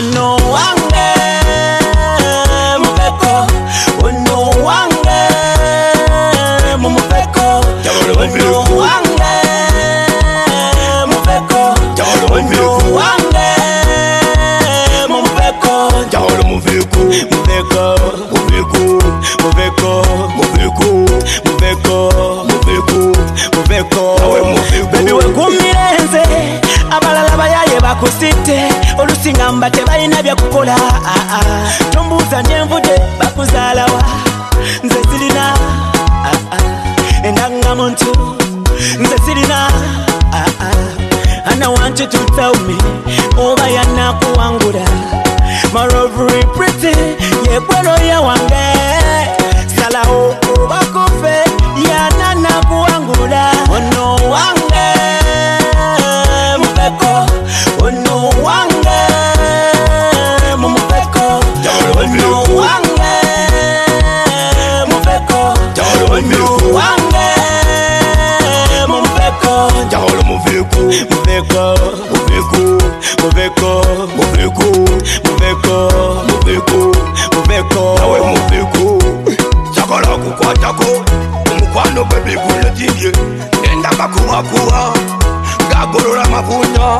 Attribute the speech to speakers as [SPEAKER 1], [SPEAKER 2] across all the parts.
[SPEAKER 1] Ono wange mubeko, ono wange mumubeko, ono wange mubeko, ono wange mumubeko,
[SPEAKER 2] jaholo mubeko,
[SPEAKER 1] mubeko,
[SPEAKER 2] mubeko,
[SPEAKER 1] mubeko,
[SPEAKER 2] mubeko,
[SPEAKER 1] mubeko,
[SPEAKER 2] mubeko,
[SPEAKER 1] mubeko. Baby wekumirenze abalala bayaye bakusite olusinga mbate balina byakukola tombuuza nyenvude bakuzaalawa nze sirina endanga muntu nze sirina I want you to tell me oba yanakuwangula my robbery pretty yekwelo ya wange salaho oba kufe yananakuwangula ono wange mubeko ono wange mumubeko ono wange mubeko ono wange mumubeko
[SPEAKER 2] jaholo mubeko,
[SPEAKER 1] mubeko
[SPEAKER 2] mubeko,
[SPEAKER 1] mubeko
[SPEAKER 2] mubeko,
[SPEAKER 1] mubeko
[SPEAKER 2] mubeko,
[SPEAKER 1] mubeko
[SPEAKER 2] nawe mubeko, chakala kukwatako omukwano baby guletinye nenda bakuwakuwa ngagolola mavunya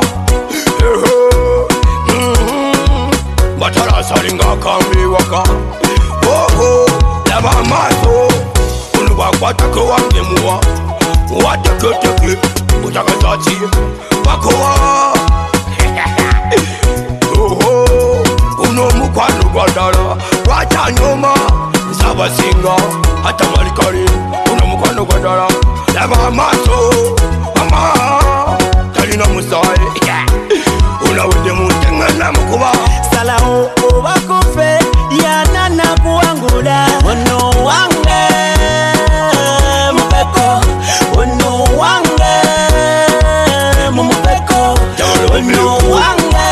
[SPEAKER 2] batarasalinga akambiwaka laba amaaso ono bakwatako wangemuwa wateketeke utakatati bakowa uno mukwano gwadala lwachanyoma nsabasinga ata malikali uno mukwano gwadala laba amaaso mama talina musayi unawedde muntengana mukuba
[SPEAKER 1] salaho oba kufe yananakuwangula ono wange mubeko ono wange mumubeko ono wange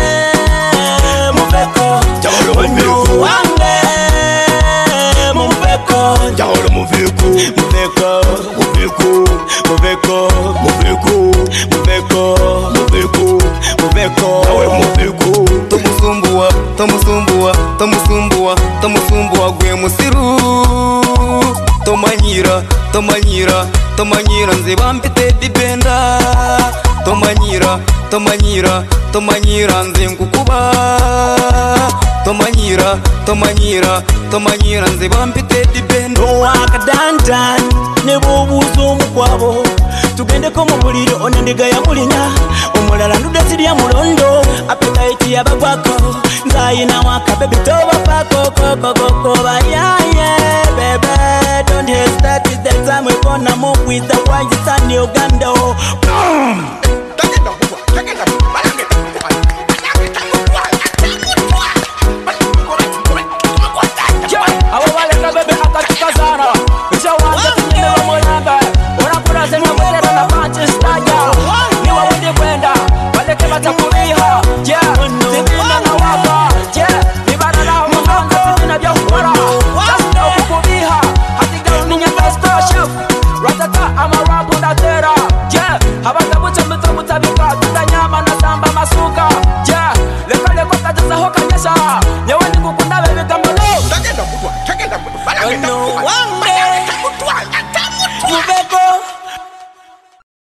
[SPEAKER 1] mubeko ono wange mumubeko
[SPEAKER 2] jaholo mubeko,
[SPEAKER 1] mubeko
[SPEAKER 2] mubeko,
[SPEAKER 1] mubeko
[SPEAKER 2] mubeko,
[SPEAKER 1] mubeko
[SPEAKER 2] mubeko,
[SPEAKER 1] mubeko
[SPEAKER 2] nawe mubeko,
[SPEAKER 3] tomusumbuwa tomusumbuwa tomusumbuwa tomusumbuwa gwe musiru tomanyira tomanyira tomanyira nze bampite dipenda tomanyira tomanyira tomanyira nze nkukuba tomanyira tomanyira tomanyira nze bampite dipenda
[SPEAKER 1] owakadandan ne bwobuuza omukwabo tugendeko mu buliro ono ndiga yamulinya omulala ndudde sirya mulondo apetaiti yabagwako nzayina waka bebi tobapaako kokokokoba yaye bebe don't hesitate it's the time we're gonna move with the white sun Uganda no